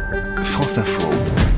France Info.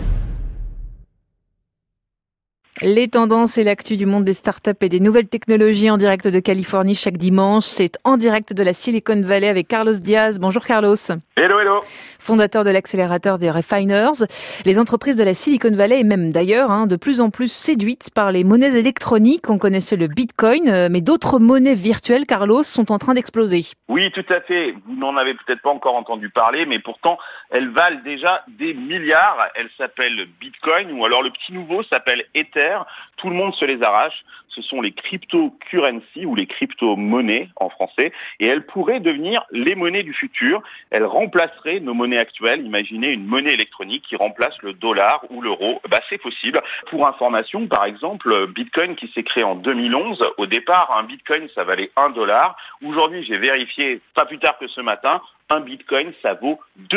Les tendances et l'actu du monde des startups et des nouvelles technologies en direct de Californie chaque dimanche. C'est en direct de la Silicon Valley avec Carlos Diaz. Bonjour Carlos. Hello, hello. Fondateur de l'accélérateur des Refiners. Les entreprises de la Silicon Valley et même d'ailleurs de plus en plus séduites par les monnaies électroniques. On connaissait le Bitcoin, mais d'autres monnaies virtuelles, Carlos, sont en train d'exploser. Oui, tout à fait. Vous n'en avez peut-être pas encore entendu parler, mais pourtant, elles valent déjà des milliards. Elles s'appellent Bitcoin ou alors le petit nouveau s'appelle Ether. Tout le monde se les arrache. Ce sont les cryptocurrencies ou les crypto-monnaies en français. Et elles pourraient devenir les monnaies du futur. Elles remplaceraient nos monnaies actuelles. Imaginez une monnaie électronique qui remplace le dollar ou l'euro. C'est possible. Pour information, par exemple, Bitcoin qui s'est créé en 2011. Au départ, un Bitcoin, ça valait $1. Aujourd'hui, j'ai vérifié pas plus tard que ce matin, un Bitcoin, ça vaut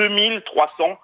2330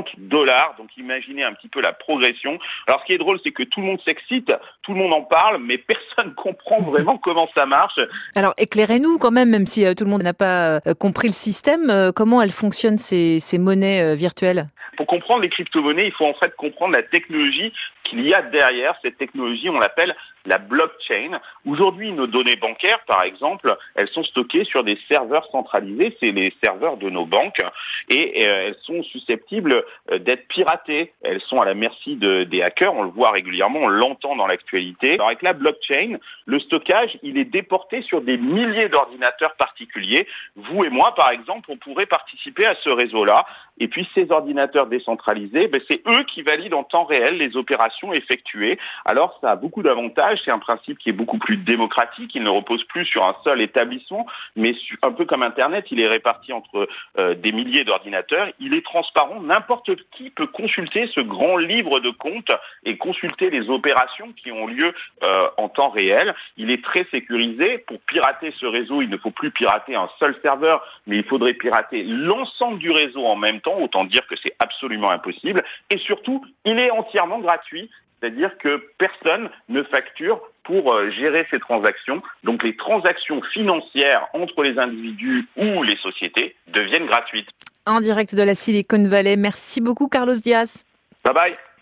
$. Donc imaginez un petit peu la progression. Alors ce qui est drôle, c'est que tout le monde s'excite, tout le monde en parle, mais personne comprend vraiment comment ça marche. Alors éclairez-nous quand même si tout le monde n'a pas compris le système, comment elles fonctionnent ces monnaies virtuelles ? Pour comprendre les crypto-monnaies, il faut en fait comprendre la technologie qu'il y a derrière. Cette technologie, on l'appelle la blockchain. Aujourd'hui, nos données bancaires, par exemple, elles sont stockées sur des serveurs centralisés. C'est les serveurs de nos banques et elles sont susceptibles d'être piratées. Elles sont à la merci des hackers. On le voit régulièrement, on l'entend dans l'actualité. Alors avec la blockchain, le stockage, il est déporté sur des milliers d'ordinateurs particuliers. Vous et moi, par exemple, on pourrait participer à ce réseau-là. Et puis ces ordinateurs décentralisés, c'est eux qui valident en temps réel les opérations effectuées. Alors ça a beaucoup d'avantages. C'est un principe qui est beaucoup plus démocratique. Il ne repose plus sur un seul établissement, mais un peu comme Internet, il est réparti entre des milliers d'ordinateurs. Il est transparent. N'importe qui peut consulter ce grand livre de compte et consulter les opérations qui ont lieu en temps réel. Il est très sécurisé. Pour pirater ce réseau, il ne faut plus pirater un seul serveur, mais il faudrait pirater l'ensemble du réseau en même temps. Autant dire que c'est absolument impossible. Et surtout, il est entièrement gratuit. C'est-à-dire que personne ne facture pour gérer ces transactions. Donc les transactions financières entre les individus ou les sociétés deviennent gratuites. En direct de la Silicon Valley, merci beaucoup Carlos Diaz. Bye bye.